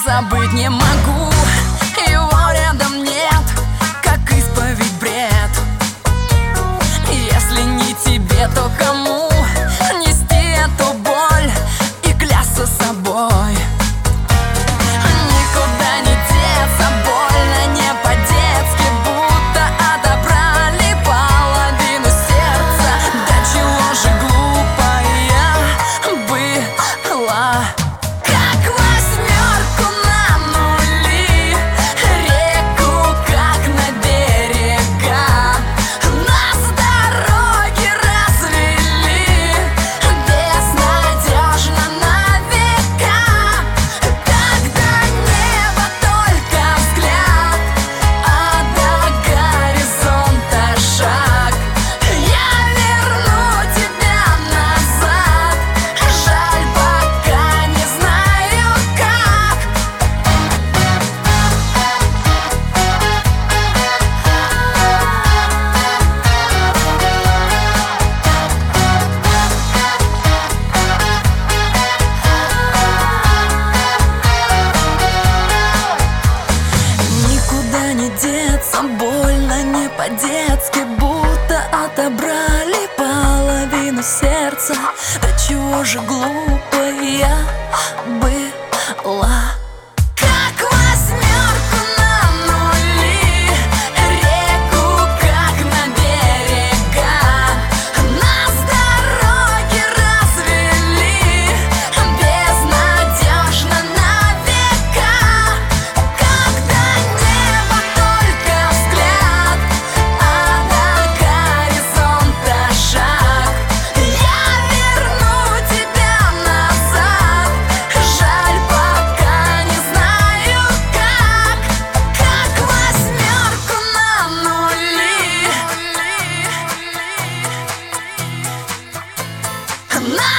забыть не могу. Его рядом нет, как исповедь бред. Если не тебе, то кому нести эту боль и клясться собой? Никуда не деться, больно не по-детски, будто отобрали половину сердца. Да чего же глупая была. Как восьмерку на нули, реку как на берега. Нас дороги развели безнадежно на века. Когда небо только взгляд, а до горизонта шаг, я верну тебя назад. Жаль, пока не знаю как. Никуда не деться, больно не по-детски, будто отобрали половину сердца. Да чего же глупая была. Как восьмерку на нули, реку как на берега. Нас дороги развели безнадежно на века. Когда небо только взгляд, а до горизонта шаг, я верну тебя назад. Жаль, пока не знаю как. Как восьмерку на нули.